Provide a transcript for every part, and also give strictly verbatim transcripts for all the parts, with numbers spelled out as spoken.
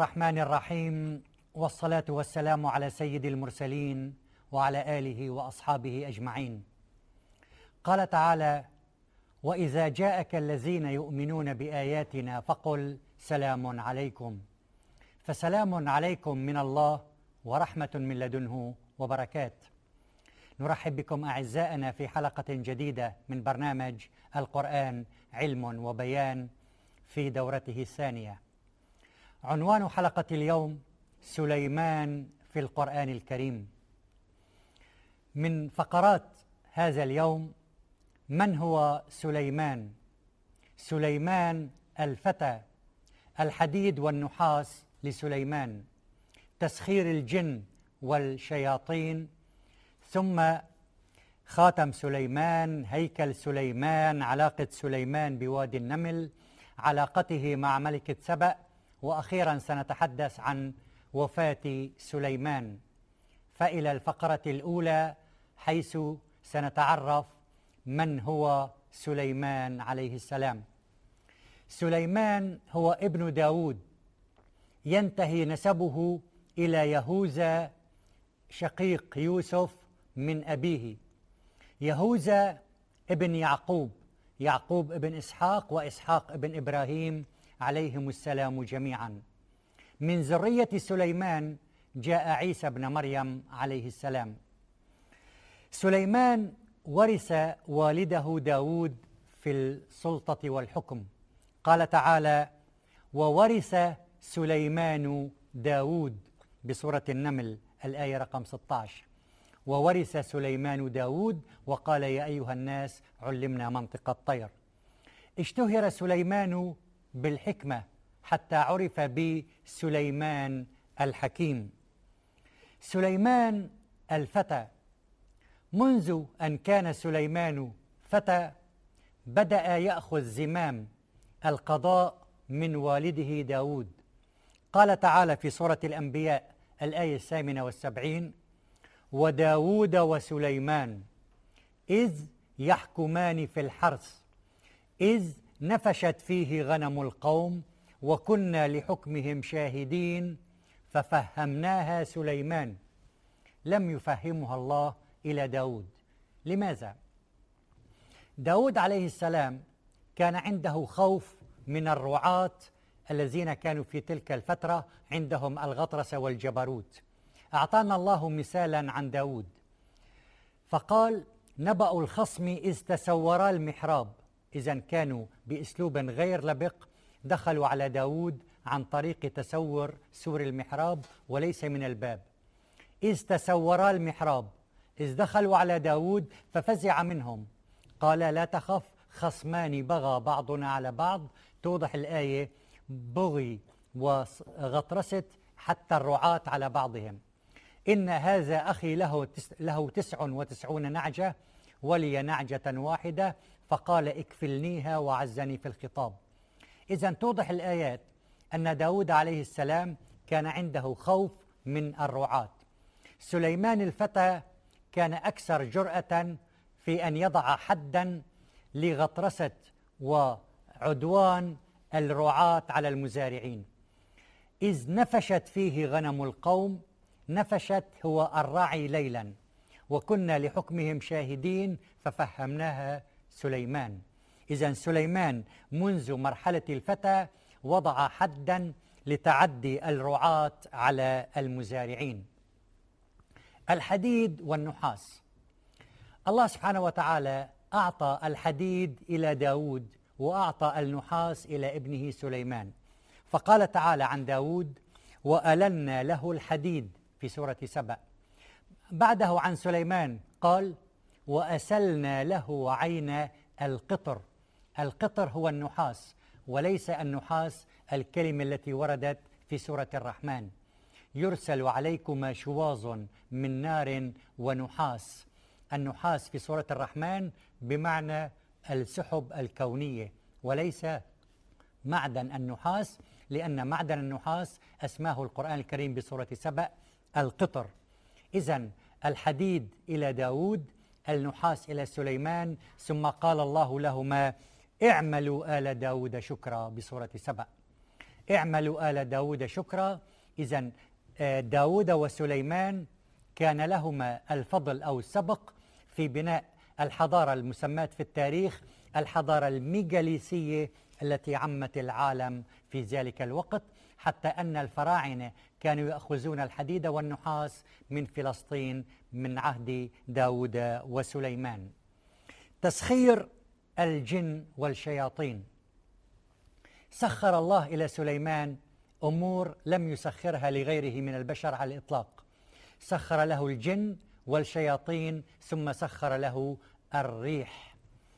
الرحمن الرحيم، والصلاة والسلام على سيد المرسلين وعلى آله وأصحابه أجمعين. قال تعالى: وإذا جاءك الذين يؤمنون بآياتنا فقل سلام عليكم. فسلام عليكم من الله ورحمة من لدنه وبركات. نرحب بكم أعزائنا في حلقة جديدة من برنامج القرآن علم وبيان في دورته الثانية. عنوان حلقة اليوم: سليمان في القرآن الكريم. من فقرات هذا اليوم: من هو سليمان؟ سليمان الفتى، الحديد والنحاس لسليمان، تسخير الجن والشياطين، ثم خاتم سليمان، هيكل سليمان، علاقة سليمان بوادي النمل، علاقته مع ملكة سبأ، وأخيرا سنتحدث عن وفاة سليمان. فإلى الفقرة الأولى، حيث سنتعرف من هو سليمان عليه السلام. سليمان هو ابن داود، ينتهي نسبه إلى يهوذا شقيق يوسف من أبيه. يهوذا ابن يعقوب، يعقوب ابن إسحاق، وإسحاق ابن إبراهيم عليهم السلام جميعا. من ذرية سليمان جاء عيسى ابن مريم عليه السلام. سليمان ورث والده داود في السلطة والحكم. قال تعالى: وورث سليمان داود بسورة النمل الآية رقم ستة عشر. وورث سليمان داود وقال: يا أيها الناس علمنا منطق الطير. اشتهر سليمان بالحكمة حتى عرف بسليمان الحكيم. سليمان الفتى، منذ أن كان سليمان فتى بدأ يأخذ زمام القضاء من والده داود. قال تعالى في سورة الأنبياء الآية الثامنة والسبعين: وداود وسليمان إذ يحكمان في الحرث إذ نفشت فيه غنم القوم وكنا لحكمهم شاهدين ففهمناها سليمان. لم يفهمها الله إلى داود. لماذا؟ داود عليه السلام كان عنده خوف من الرعاة الذين كانوا في تلك الفترة عندهم الغطرسة والجبروت. أعطانا الله مثالا عن داود فقال: نبأ الخصم إذ تسورا المحراب. إذن كانوا بأسلوب غير لبق دخلوا على داود عن طريق تسور سور المحراب وليس من الباب. إذ تسورا المحراب، إذ دخلوا على داود ففزع منهم. قال: لا تخف، خصمان بغى بعضنا على بعض. توضح الآية بغي وغطرسة حتى الرعاة على بعضهم. إن هذا أخي له تس له تسع وتسعون نعجة ولي نعجة واحدة فقال اكفلنيها وعزني في الخطاب. إذن توضح الآيات أن داود عليه السلام كان عنده خوف من الرعاة. سليمان الفتى كان أكثر جرأة في أن يضع حدا لغطرسة وعدوان الرعاة على المزارعين. إذ نفشت فيه غنم القوم، نفشت هو الراعي ليلا، وكنا لحكمهم شاهدين ففهمناها سليمان. إذن سليمان منذ مرحلة الفتى وضع حدا لتعدي الرعاة على المزارعين. الحديد والنحاس. الله سبحانه وتعالى أعطى الحديد إلى داود وأعطى النحاس إلى ابنه سليمان. فقال تعالى عن داود: وألنا له الحديد في سورة سبأ. بعده عن سليمان قال: وأسلنا له عين القطر. القطر هو النحاس وليس النحاس الكلمة التي وردت في سورة الرحمن: يرسل عليكما شواظ من نار ونحاس. النحاس في سورة الرحمن بمعنى السحب الكونية وليس معدن النحاس، لأن معدن النحاس أسماه القرآن الكريم بسورة سبأ القطر. إذن الحديد إلى داود، النحاس إلى سليمان، ثم قال الله لهما: اعملوا آل داود شكرا بسورة سبأ. اعملوا آل داود شكرا. إذن داود وسليمان كان لهما الفضل أو السبق في بناء الحضارة المسماة في التاريخ الحضارة الميغاليسية التي عمت العالم في ذلك الوقت، حتى أن الفراعنة كانوا يأخذون الحديد والنحاس من فلسطين من عهد داود وسليمان. تسخير الجن والشياطين. سخر الله إلى سليمان أمور لم يسخرها لغيره من البشر على الإطلاق. سخر له الجن والشياطين، ثم سخر له الريح.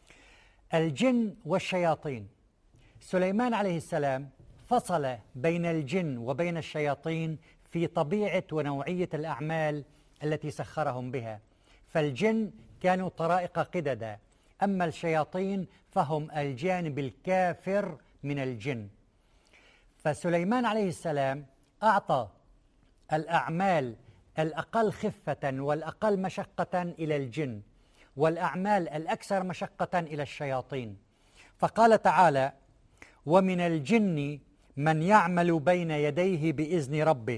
الجن والشياطين، سليمان عليه السلام فصل بين الجن وبين الشياطين في طبيعة ونوعية الأعمال التي سخرهم بها. فالجن كانوا طرائق قددا، أما الشياطين فهم الجانب الكافر من الجن. فسليمان عليه السلام أعطى الأعمال الأقل خفة والأقل مشقة إلى الجن، والأعمال الأكثر مشقة إلى الشياطين. فقال تعالى: ومن الجن من يعمل بين يديه بإذن ربه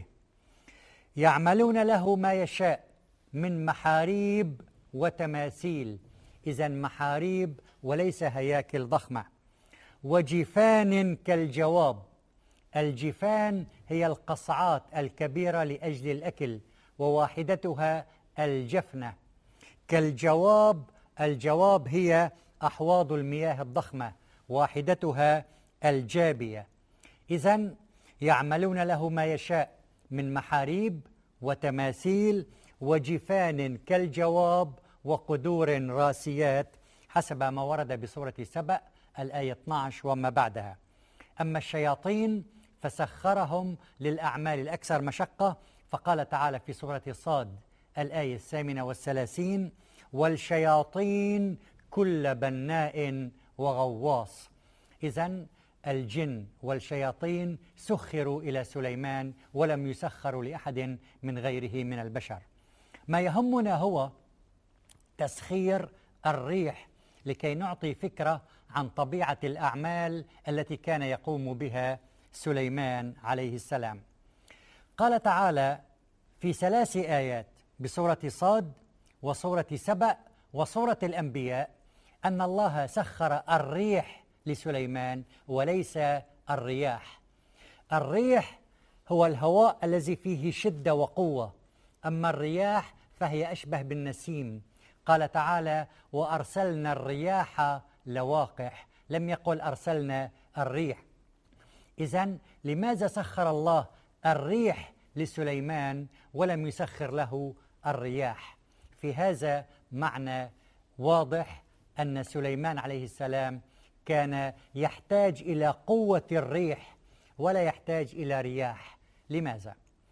يعملون له ما يشاء من محاريب وتماثيل. إذن محاريب وليس هياكل ضخمة. وجفان كالجواب. الجفان هي القصعات الكبيرة لأجل الأكل، وواحدتها الجفنة. كالجواب، الجواب هي أحواض المياه الضخمة، واحدتها الجابية. إذن يعملون له ما يشاء من محاريب وتماثيل وجفان كالجواب وقدور راسيات، حسب ما ورد بسورة سبأ الآية اثني عشر وما بعدها. أما الشياطين فسخرهم للأعمال الأكثر مشقة، فقال تعالى في سورة صاد الآية الثامنة والثلاثين: والشياطين كل بناء وغواص. إذن الجن والشياطين سخروا إلى سليمان ولم يسخروا لأحد من غيره من البشر. ما يهمنا هو تسخير الريح لكي نعطي فكرة عن طبيعة الأعمال التي كان يقوم بها سليمان عليه السلام. قال تعالى في ثلاث آيات بسورة صاد وسورة سبأ وسورة الأنبياء أن الله سخر الريح لسليمان وليس الرياح. الريح هو الهواء الذي فيه شدة وقوة، أما الرياح فهي أشبه بالنسيم. قال تعالى: وأرسلنا الرياح لواقح، لم يقل أرسلنا الريح. إذن لماذا سخر الله الريح لسليمان ولم يسخر له الرياح؟ في هذا معنى واضح أن سليمان عليه السلام كان يحتاج إلى قوة الريح ولا يحتاج إلى رياح. لماذا؟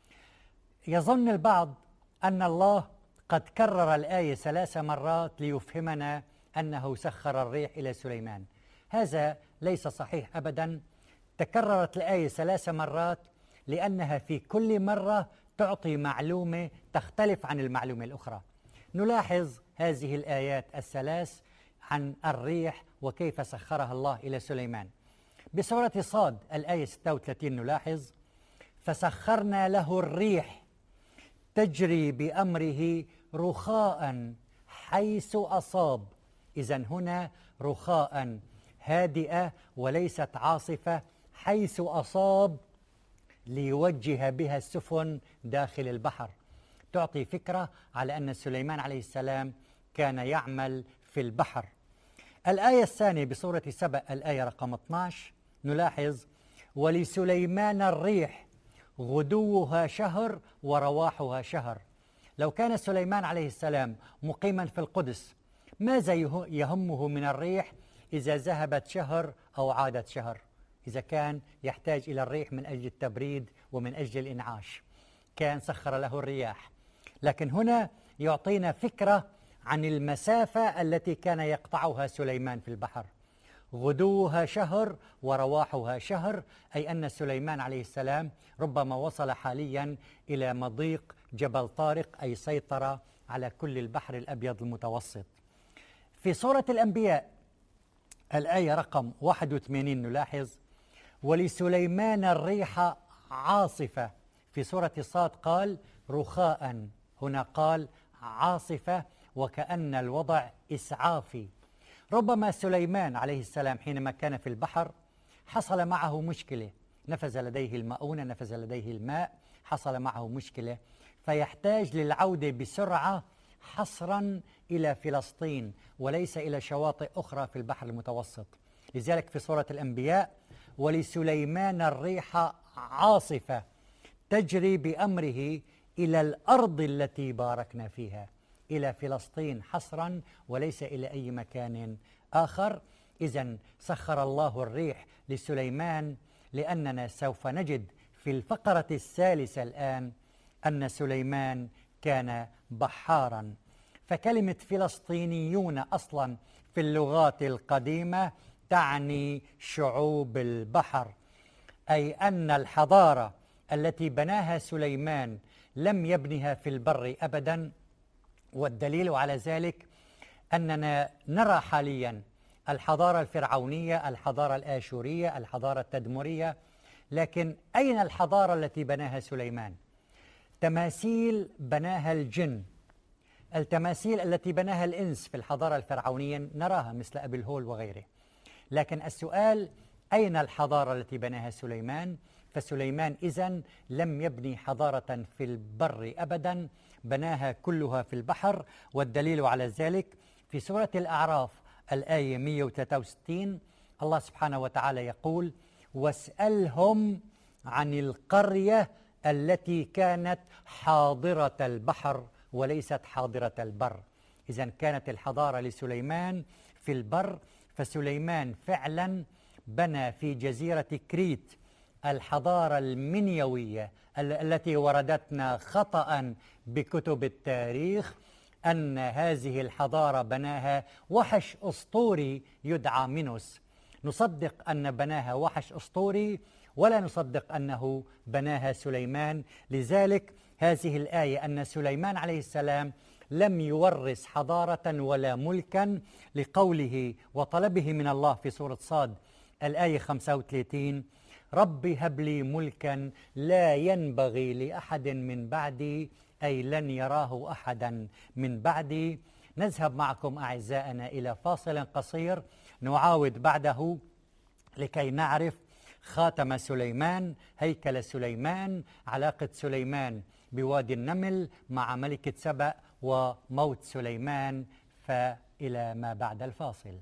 يظن البعض أن الله قد كرر الآية ثلاث مرات ليفهمنا أنه سخر الريح إلى سليمان. هذا ليس صحيح أبدا. تكررت الآية ثلاث مرات لأنها في كل مرة تعطي معلومة تختلف عن المعلومة الأخرى. نلاحظ هذه الآيات الثلاث عن الريح وكيف سخرها الله إلى سليمان. بسورة صاد الآية ستة وثلاثين نلاحظ: فسخرنا له الريح تجري بأمره رخاء حيث أصاب. إذن هنا رخاء هادئة وليست عاصفة، حيث أصاب ليوجه بها السفن داخل البحر. تعطي فكرة على أن سليمان عليه السلام كان يعمل في البحر. الآية الثانية بسورة سبأ الآية رقم اثني عشر نلاحظ: ولسليمان الريح غدوها شهر ورواحها شهر. لو كان سليمان عليه السلام مقيما في القدس، ماذا يهمه من الريح إذا ذهبت شهر أو عادت شهر؟ إذا كان يحتاج إلى الريح من أجل التبريد ومن أجل الإنعاش كان سخر له الرياح. لكن هنا يعطينا فكرة عن المسافة التي كان يقطعها سليمان في البحر. غدوها شهر ورواحها شهر، أي أن سليمان عليه السلام ربما وصل حاليا إلى مضيق جبل طارق، أي سيطرة على كل البحر الأبيض المتوسط. في سورة الأنبياء الآية رقم واحد وثمانين نلاحظ: ولسليمان الريح عاصفة. في سورة صاد قال رخاء، هنا قال عاصفة، وكأن الوضع إسعافي. ربما سليمان عليه السلام حينما كان في البحر حصل معه مشكلة، نفذ لديه المؤونة، نفذ لديه الماء، حصل معه مشكلة، فيحتاج للعودة بسرعة حصرا إلى فلسطين وليس إلى شواطئ أخرى في البحر المتوسط. لذلك في سورة الأنبياء ولسليمان الريح عاصفة تجري بأمره إلى الأرض التي باركنا فيها، إلى فلسطين حصرا وليس إلى أي مكان آخر. إذن سخر الله الريح لسليمان، لأننا سوف نجد في الفقرة الثالثة الآن أن سليمان كان بحارا. فكلمة فلسطينيون أصلا في اللغات القديمة تعني شعوب البحر، أي أن الحضارة التي بناها سليمان لم يبنها في البر أبدا. والدليل على ذلك أننا نرى حاليا الحضارة الفرعونية، الحضارة الآشورية، الحضارة التدمرية، لكن أين الحضارة التي بناها سليمان؟ تماثيل بناها الجن، التماثيل التي بناها الإنس في الحضارة الفرعونية نراها مثل أبي الهول وغيره. لكن السؤال أين الحضارة التي بناها سليمان؟ فسليمان إذن لم يبني حضارة في البر أبدا، بناها كلها في البحر. والدليل على ذلك في سورة الأعراف الآية مئة وثلاثة وستين الله سبحانه وتعالى يقول واسألهم عن القرية التي كانت حاضرة البحر وليست حاضرة البر. إذن كانت الحضارة لسليمان في البر، فسليمان فعلا بنى في جزيرة كريت الحضارة المنيوية التي وردتنا خطأ بكتب التاريخ أن هذه الحضارة بناها وحش أسطوري يدعى مينوس. نصدق أن بناها وحش أسطوري ولا نصدق أنه بناها سليمان. لذلك هذه الآية أن سليمان عليه السلام لم يورث حضارة ولا ملكا، لقوله وطلبه من الله في سورة صاد الآية خمسة وثلاثين رب هب لي ملكا لا ينبغي لأحد من بعدي، أي لن يراه أحدا من بعدي. نذهب معكم أعزائنا إلى فاصل قصير نعاود بعده لكي نعرف خاتم سليمان، هيكل سليمان، علاقة سليمان بوادي النمل مع ملكة سبأ وموت سليمان. فإلى ما بعد الفاصل.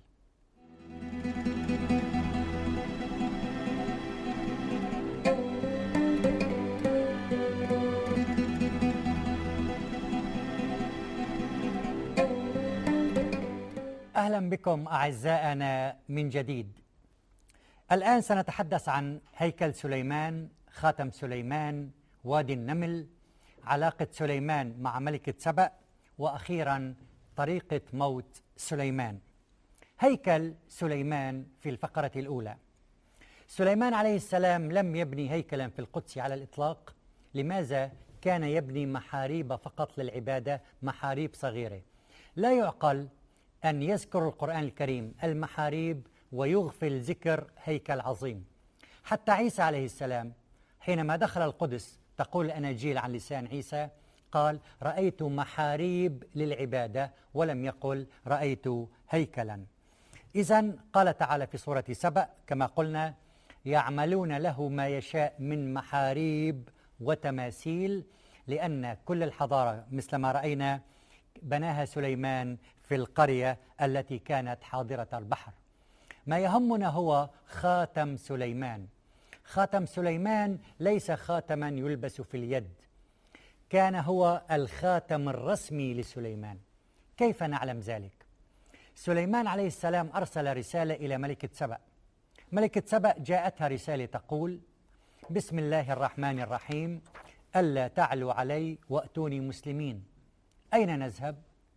أهلا بكم أعزائنا من جديد. الآن سنتحدث عن هيكل سليمان، خاتم سليمان، وادي النمل، علاقة سليمان مع ملكة سبأ، وأخيرا طريقة موت سليمان. هيكل سليمان في الفقرة الأولى. سليمان عليه السلام لم يبني هيكلا في القدس على الإطلاق. لماذا؟ كان يبني محاريب فقط للعبادة، محاريب صغيرة. لا يعقل أن يذكر القرآن الكريم المحاريب ويغفل ذكر هيكل عظيم. حتى عيسى عليه السلام حينما دخل القدس تقول الأناجيل عن لسان عيسى قال رأيت محاريب للعبادة، ولم يقل رأيت هيكلا. إذن قال تعالى في سورة سبأ كما قلنا يعملون له ما يشاء من محاريب وتماثيل، لأن كل الحضارة مثل ما رأينا بناها سليمان في القرية التي كانت حاضرة البحر. ما يهمنا هو خاتم سليمان. خاتم سليمان ليس خاتما يلبس في اليد، كان هو الخاتم الرسمي لسليمان. كيف نعلم ذلك؟ سليمان عليه السلام أرسل رسالة إلى ملكة سبأ. ملكة سبأ جاءتها رسالة تقول بسم الله الرحمن الرحيم ألا تعلوا علي وأتوني مسلمين. أين نذهب؟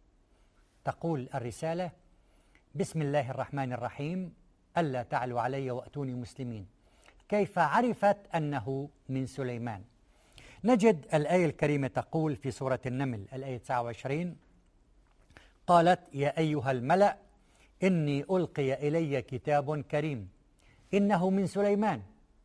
تقول الرسالة بسم الله الرحمن الرحيم ألا تعلوا علي وأتوني مسلمين. كيف عرفت أنه من سليمان؟ نجد الآية الكريمة تقول في سورة النمل الآية تسعة وعشرين قالت يا أيها الملأ إني ألقي إلي كتاب كريم إنه من سليمان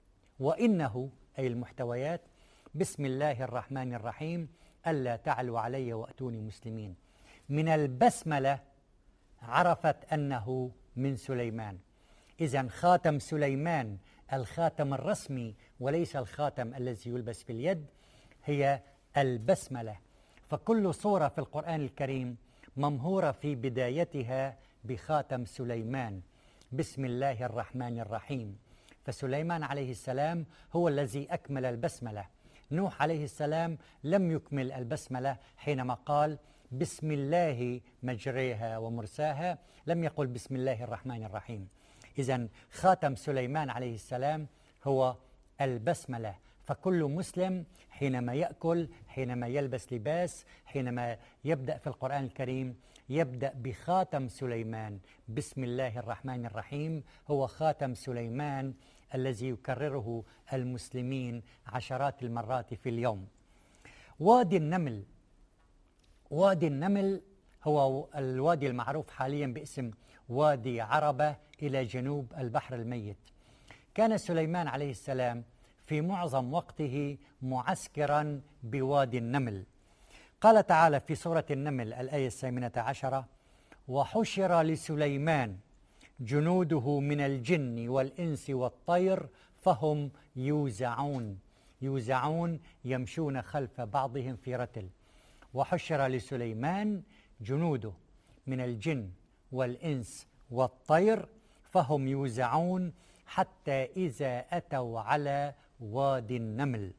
وإنه أي المحتويات بسم الله الرحمن الرحيم ألا تعلوا علي وأتوني مسلمين. من البسملة عرفت أنه من سليمان. إذن خاتم سليمان الخاتم الرسمي وليس الخاتم الذي يلبس في اليد هي البسملة. فكل صورة في القرآن الكريم ممهورة في بدايتها بخاتم سليمان بسم الله الرحمن الرحيم. فسليمان عليه السلام هو الذي أكمل البسملة. نوح عليه السلام لم يكمل البسملة حينما قال بسم الله مجريها ومرساها، لم يقل بسم الله الرحمن الرحيم. إذن خاتم سليمان عليه السلام هو البسملة. فكل مسلم حينما يأكل، حينما يلبس لباس، حينما يبدأ في القرآن الكريم يبدأ بخاتم سليمان بسم الله الرحمن الرحيم. هو خاتم سليمان الذي يكرره المسلمين عشرات المرات في اليوم. وادي النمل. وادي النمل هو الوادي المعروف حاليا باسم وادي عربة إلى جنوب البحر الميت. كان سليمان عليه السلام في معظم وقته معسكرا بوادي النمل. قال تعالى في سورة النمل الآية الثامنة عشرة: وحشر لسليمان جنوده من الجن والإنس والطير فهم يوزعون. يوزعون يمشون خلف بعضهم في رتل. وحشر لسليمان جنوده من الجن والإنس والطير فهم يوزعون حتى إذا أتوا على وادي النمل.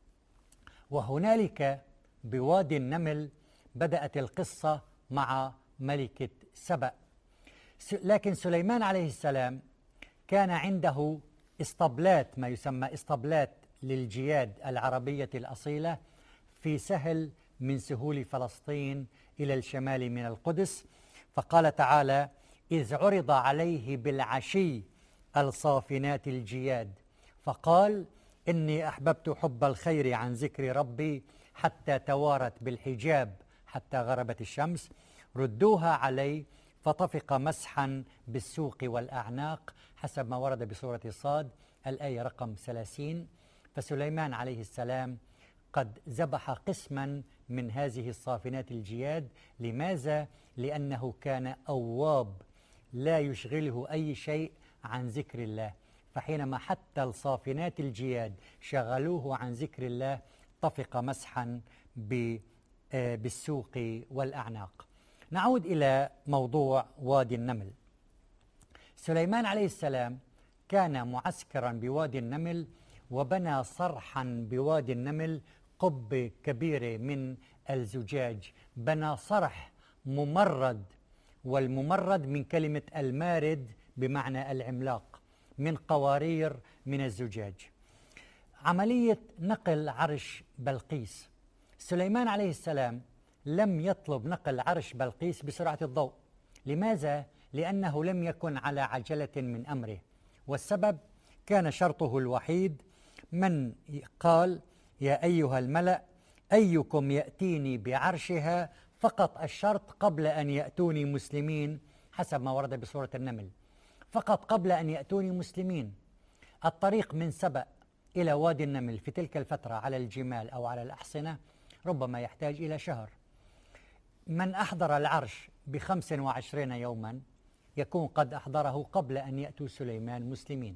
وهنالك بوادي النمل بدأت القصة مع ملكة سبأ. لكن سليمان عليه السلام كان عنده اسطبلات، ما يسمى اسطبلات للجياد العربية الأصيلة في سهل من سهول فلسطين إلى الشمال من القدس. فقال تعالى: إذ عرض عليه بالعشي الصافنات الجياد فقال إني أحببت حب الخير عن ذكر ربي حتى توارت بالحجاب حتى غربت الشمس. ردوها علي فطفق مسحا بالسوق والأعناق حسب ما ورد بسورة صاد الآية رقم ثلاثين. فسليمان عليه السلام قد ذبح قسما من هذه الصافنات الجياد. لماذا؟ لأنه كان أواب لا يشغله أي شيء عن ذكر الله. فحينما حتى الصافنات الجياد شغلوه عن ذكر الله طفق مسحا بالسوق والأعناق. نعود إلى موضوع وادي النمل. سليمان عليه السلام كان معسكرا بوادي النمل وبنى صرحا بوادي النمل، قبة كبيرة من الزجاج. بنى صرح ممرد، والممرد من كلمة المارد بمعنى العملاق، من قوارير من الزجاج. عملية نقل عرش بلقيس. سليمان عليه السلام لم يطلب نقل عرش بلقيس بسرعة الضوء. لماذا؟ لأنه لم يكن على عجلة من أمره، والسبب كان شرطه الوحيد. من قال: يا أيها الملأ أيكم يأتيني بعرشها، فقط الشرط قبل أن يأتوني مسلمين حسب ما ورد بسورة النمل، فقط قبل أن يأتوني مسلمين. الطريق من سبأ إلى وادي النمل في تلك الفترة على الجمال أو على الأحصنة ربما يحتاج إلى شهر. من أحضر العرش بخمس وعشرين يوما يكون قد أحضره قبل أن يأتوا سليمان مسلمين.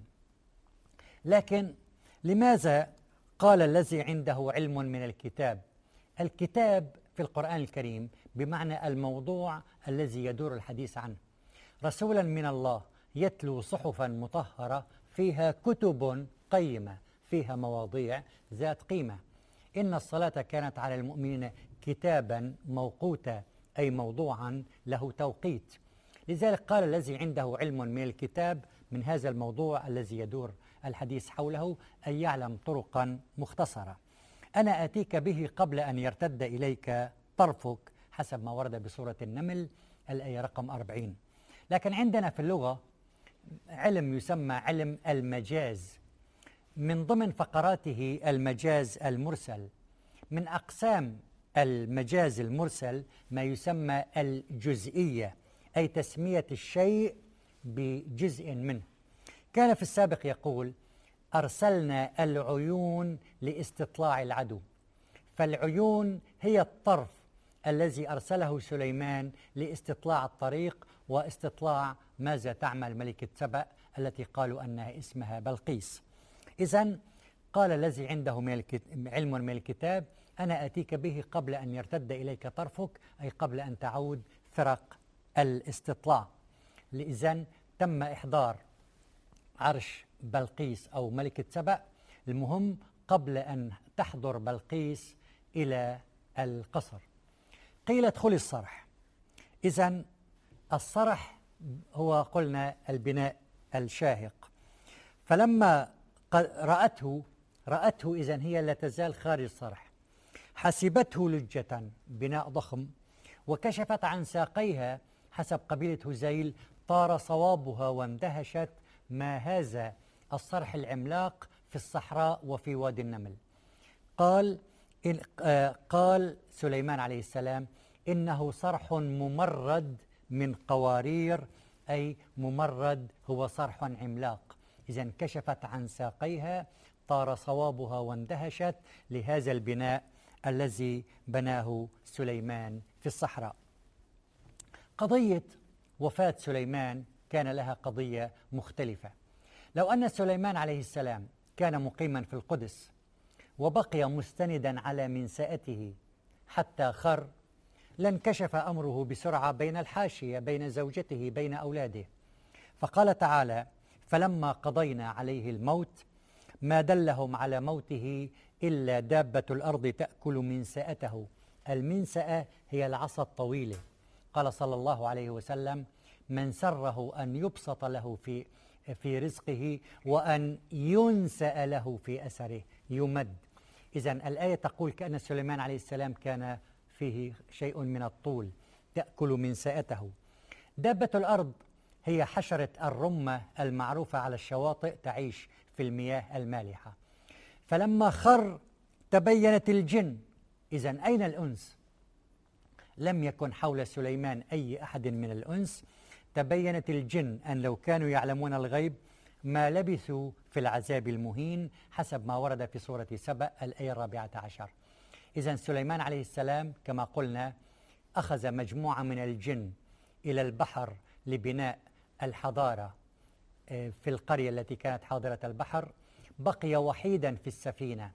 لكن لماذا قال الذي عنده علم من الكتاب؟ الكتاب في القرآن الكريم بمعنى الموضوع الذي يدور الحديث عنه. رسولا من الله يتلو صحفا مطهرة فيها كتب قيمة، فيها مواضيع ذات قيمة. إن الصلاة كانت على المؤمنين كتابا موقوتا، أي موضوعا له توقيت. لذلك قال الذي عنده علم من الكتاب من هذا الموضوع الذي يدور الحديث حوله أن يعلم طرقا مختصرة. أنا آتيك به قبل أن يرتد إليك طرفك حسب ما ورد بسورة النمل الآية رقم أربعين. لكن عندنا في اللغة علم يسمى علم المجاز، من ضمن فقراته المجاز المرسل. من أقسام المجاز المرسل ما يسمى الجزئية، أي تسمية الشيء بجزء منه. كان في السابق يقول: أرسلنا العيون لاستطلاع العدو. فالعيون هي الطرف الذي أرسله سليمان لاستطلاع الطريق واستطلاع ماذا تعمل ملكة سبأ التي قالوا أنها اسمها بلقيس. إذن قال الذي عنده علم من الكتاب أنا آتيك به قبل أن يرتد إليك طرفك، أي قبل أن تعود فرق الاستطلاع. إذن تم إحضار عرش بلقيس أو ملكة سبأ، المهم قبل أن تحضر بلقيس إلى القصر. قيل ادخلي الصرح. إذن الصرح هو قلنا البناء الشاهق. فلما رأته رأته إذن هي لا تزال خارج الصرح، حسبته لجة، بناء ضخم، وكشفت عن ساقيها حسب قبيلة هزيل، طار صوابها واندهشت، ما هذا الصرح العملاق في الصحراء وفي وادي النمل. قال إن آه قال سليمان عليه السلام إنه صرح ممرد من قوارير، أي ممرد هو صرح عملاق. إذن كشفت عن ساقيها، طار صوابها واندهشت لهذا البناء الذي بناه سليمان في الصحراء. قضية وفاة سليمان كان لها قضية مختلفة. لو أن سليمان عليه السلام كان مقيما في القدس وبقي مستندا على منسأته حتى خر، لانكشف أمره بسرعة بين الحاشية، بين زوجته، بين أولاده. فقال تعالى فلما قضينا عليه الموت ما دلهم على موته إلا دابة الأرض تأكل منسأته. المنسأة هي العصا الطويلة. قال صلى الله عليه وسلم من سره أن يبسط له في في رزقه وأن ينسأ له في أثره، يمد. إذن الآية تقول كأن سليمان عليه السلام كان فيه شيء من الطول، تأكل منسأته. دابة الأرض هي حشرة الرمة المعروفة على الشواطئ، تعيش في المياه المالحة. فلما خر تبينت الجن. إذن أين الأنس؟ لم يكن حول سليمان أي أحد من الأنس. تبينت الجن أن لو كانوا يعلمون الغيب ما لبثوا في العذاب المهين، حسب ما ورد في سورة سبأ الآية الرابعة عشر. إذن سليمان عليه السلام كما قلنا أخذ مجموعة من الجن إلى البحر لبناء الحضارة في القرية التي كانت حاضرة البحر. بقي وحيدا في السفينة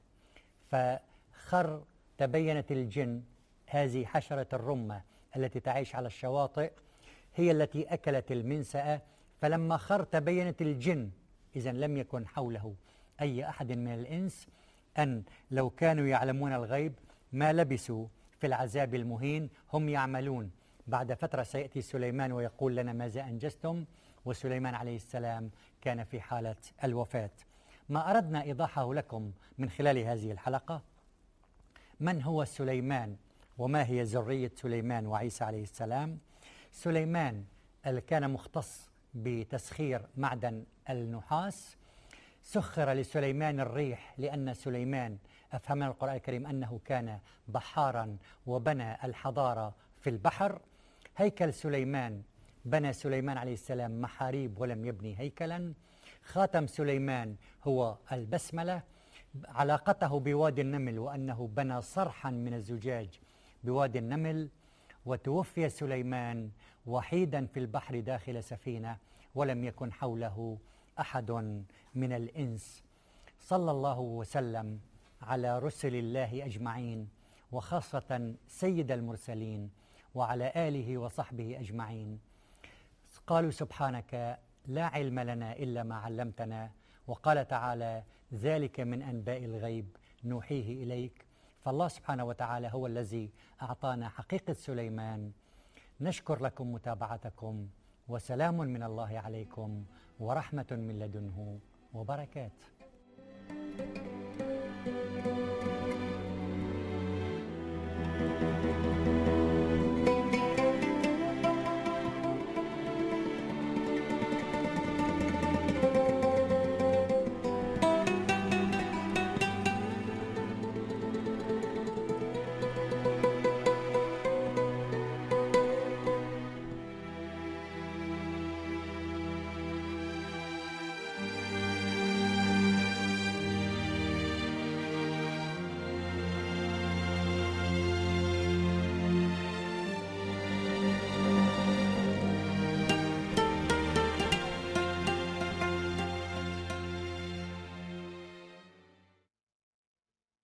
فخر. تبينت الجن، هذه حشرة الرمة التي تعيش على الشواطئ، هي التي أكلت المنسأة. فلما خر تبينت الجن، إذن لم يكن حوله أي أحد من الإنس، أن لو كانوا يعلمون الغيب ما لبثوا في العذاب المهين. هم يعملون. بعد فترة سيأتي سليمان ويقول لنا ماذا أنجزتم، وسليمان عليه السلام كان في حالة الوفاة. ما أردنا إيضاحه لكم من خلال هذه الحلقة من هو سليمان وما هي ذرية سليمان وعيسى عليه السلام. سليمان كان مختص بتسخير معدن النحاس. سخر لسليمان الريح لأن سليمان أفهمنا القرآن الكريم أنه كان بحارا وبنى الحضارة في البحر. هيكل سليمان بنى سليمان عليه السلام محاريب ولم يبني هيكلا. خاتم سليمان هو البسملة. علاقته بوادي النمل وأنه بنى صرحا من الزجاج بوادي النمل. وتوفي سليمان وحيدا في البحر داخل سفينة ولم يكن حوله أحد من الإنس. صلى الله وسلم على رسل الله أجمعين، وخاصة سيد المرسلين وعلى آله وصحبه أجمعين. قالوا سبحانك لا علم لنا إلا ما علمتنا، وقال تعالى ذلك من أنباء الغيب نوحيه إليك. فالله سبحانه وتعالى هو الذي أعطانا حقيقة سليمان. نشكر لكم متابعتكم، وسلام من الله عليكم ورحمة من لدنه وبركات.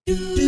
do